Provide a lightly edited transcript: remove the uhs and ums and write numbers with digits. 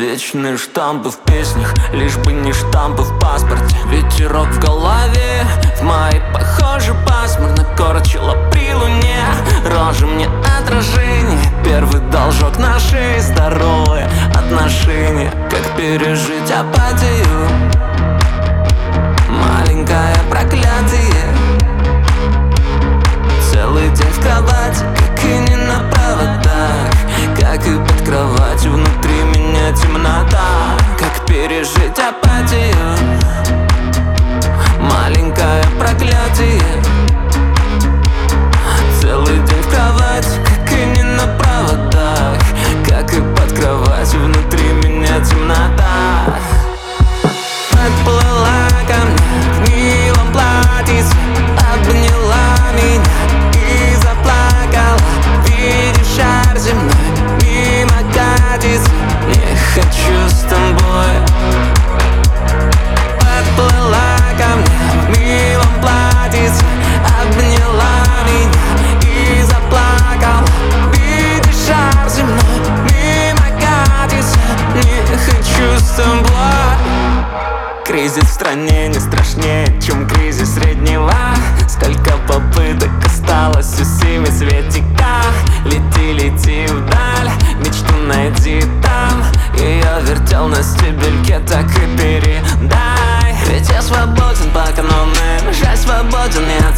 Вечные штампы в песнях, лишь бы не штампы в паспорте. Ветерок в голове, в мае похоже пасмурно. Корчила при луне, рожа мне отражение. Первый должок на шее, здоровые отношения. Как пережить апатию, маленькое проклятие. Целый день в кровати, как и не на проводах, как и под кроватью, внутри меня темнота. Как пережить апатию, маленькое проклятие. Целый день в кровати, как и не на проводах, как и под кроватью, внутри меня темнота. Подплыла ко мне в милом платьице, обняла меня и заплакала. Видишь, шар земной мимо катится, не хочу с тобой. Подплыла ко мне в милом платьице, обняла меня и заплакала. Видишь, шар земной мимо катится, не хочу с тобой. Кризис в стране не страшнее, чем кризис среднего. Сколько попыток осталось у семицветика. Лети, лети вдаль, мечту найди там. Ее вертел на стебельке, так и передай. Ведь я свободен по канонам, жаль, свободен я